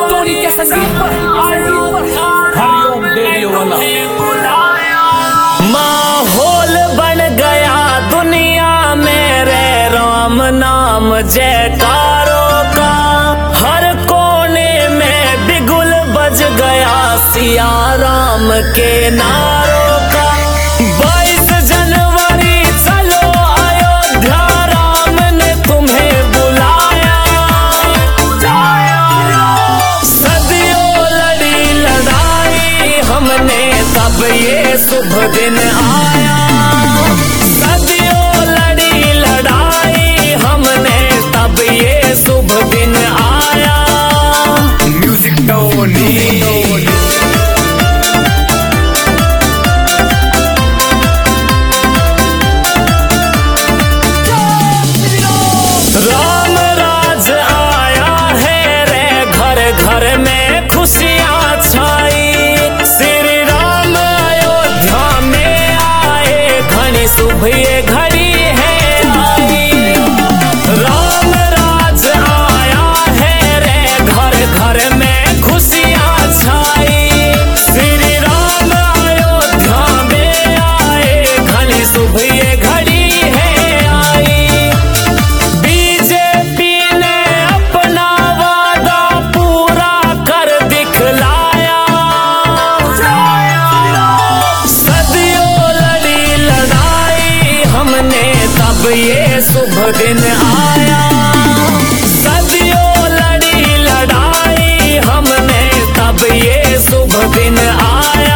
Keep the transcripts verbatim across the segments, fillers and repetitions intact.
Tony के संगीत पर हरिओम रेडियो वाला। माहौल बन गया दुनिया में रे राम नाम जयकारों का, हर कोने में बिगुल बज गया सिया राम के नारों का। बाईस जनवरी चलो अयोध्या, राम ने तुम्हें बुलाया। सदियों लड़ी लड़ाई हमने, तब ये शुभ दिन आया। सदियों लड़ी लड़ाई हमने, तब ये शुभ दिन आया। Music Tony. राम राज आया है रे, घर घर में खुशियाँ छाई। श्री राम अयोध्या में आए, घनी शुभ ये घड़ी है आई। राम राज आया है रे, घर घर में खुशियाँ छाई। श्री राम अयोध्या में आए, घनी शुभ ये घड़ी है आई। बीजेपी ने अपना वादा पूरा कर दिखलाया। सदियों लड़ी लड़ाई हमने, तब ये शुभ दिन आया। सदियों लड़ी लड़ाई हमने, तब ये शुभ दिन आया।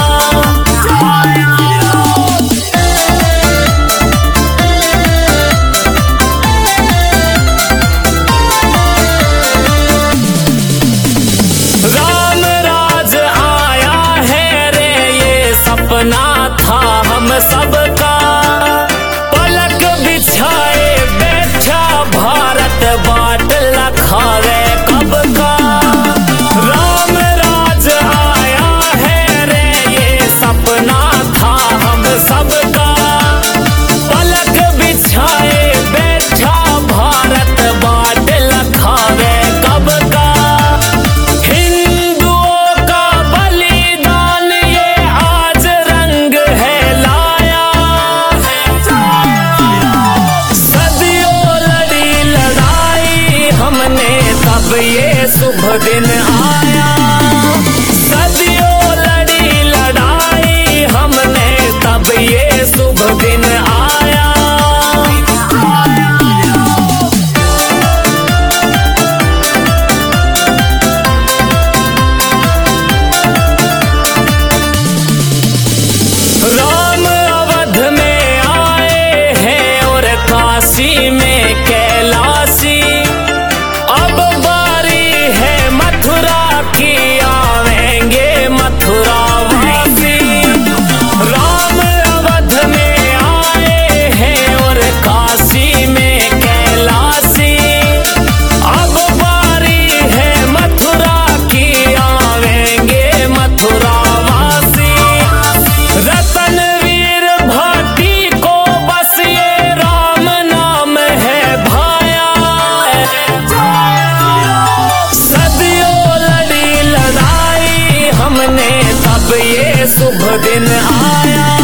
राम राज आया है रे, ये सपना था हम सबका। पलक बिछाए बैठा भारत, बाट लखावे कब का। राम राज आया है रे, ये सपना था हम सबका। पलक बिछाए बैठा भारत, बाट लखावे कब का। हिंदुओं का बलिदान ये आज रंग है लाया। सदियों लड़ी लड़ाई हमने, तब ये शुभ दिन आया। सदियों लड़ी लड़ाई हमने, तब ये शुभ दिन आया। राम अवध में आए हैं और काशी में कैलाशी। अब बारी है मथुरा की, आवेंगे मथुरा वासी। राम अवध में आए हैं और काशी में कैलाशी। अब बारी है मथुरा की, आवेंगे मथुरा वासी। रतनवीर भाटी को बस ये राम नाम है भाया। सदियों लड़ी लड़ाई हमने, तब ये शुभ दिन आया।